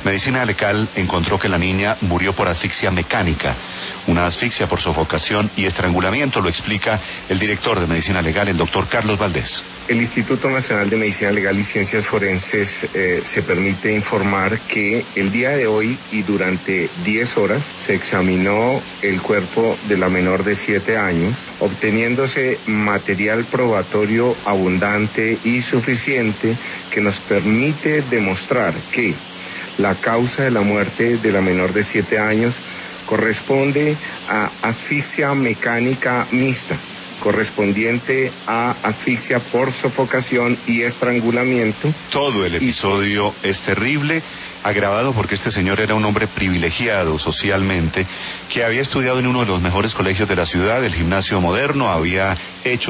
Medicina Legal encontró que la niña murió por asfixia mecánica, una asfixia por sofocación y estrangulamiento, lo explica el director de Medicina Legal, el doctor Carlos Valdés. El Instituto Nacional de Medicina Legal y Ciencias Forenses se permite informar que el día de hoy y durante 10 horas se examinó el cuerpo de la menor de 7 años, obteniéndose material probatorio abundante y suficiente que nos permite demostrar que la causa de la muerte de la menor de 7 años corresponde a asfixia mecánica mixta, correspondiente a asfixia por sofocación y estrangulamiento. Todo el episodio es terrible, agravado porque este señor era un hombre privilegiado socialmente, que había estudiado en uno de los mejores colegios de la ciudad, el Gimnasio Moderno, había hecho